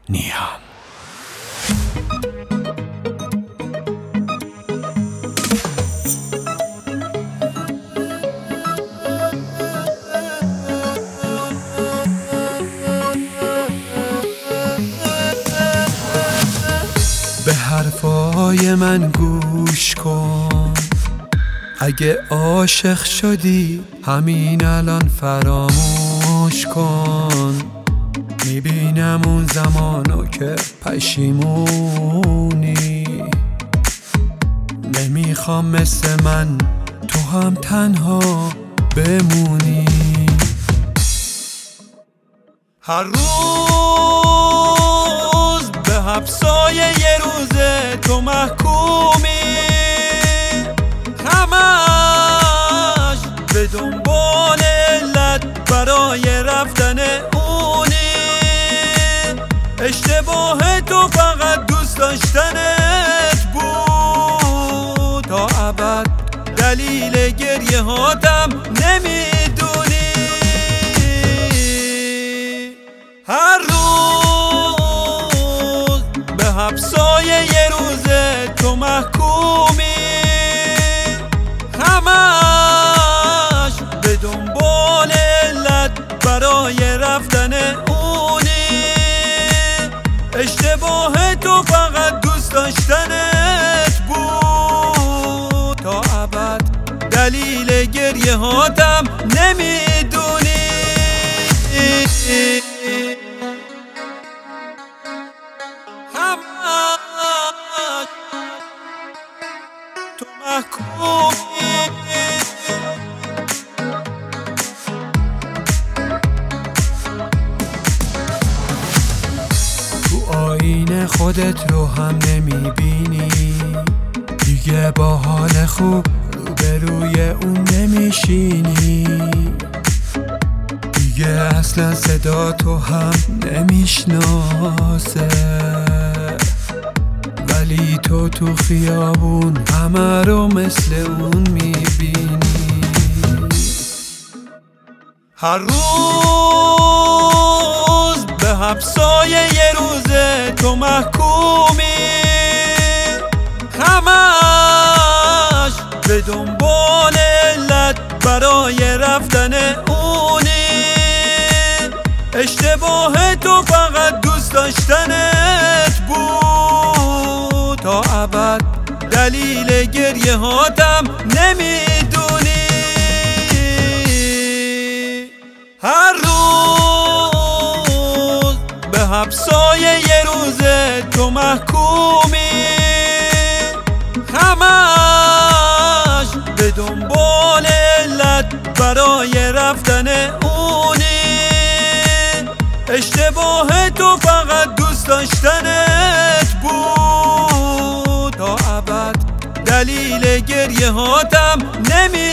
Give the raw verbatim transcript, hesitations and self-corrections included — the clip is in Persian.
نیام. به حرفای من گوش کن، اگه عاشق شدی همین الان فراموش کن. میبینم اون زمانو که پشیمونی، نمیخوام مثل من تو هم تنها بمونی. هر روز به حبسای یه روزه تو محکومی، همش به دنبال علت برای رفتن اونی. اشتباه تو فقط دوست داشتنت بود، تا ابد دلیل گریه هاتم نمیدونی. هر روز به حبسای یه روزه تو محکومی، همش به دنبال علت برای رفتن اونی. اشتباه تو فقط دوست داشتنت بود، تا ابد دلیل گریه هاتم نمیدونی. همش تو محکومی. تو آینه خودت رو هم نمیبینی، دیگه با حال خوب روبروی اون نمیشینی. دیگه اصلا صدا تو هم نمیشناسه، ولی تو تو خیابون همه رو مثل اون میبینی. هر روز به حبسای یه روزه تو محکومی، همش به دنبال علت برای رفتن اونی. اشتباه تو فقط دوست داشتنت بود، تا ابد دلیل گریه هاتم نمیدونی. هر روز به حبسای یه روزه تو محکومی، همش به دنبال علت برای رفتن اونی. اشتباه تو فقط دوست داشتنت بود، تا ابد دلیل گریه هاتم نمی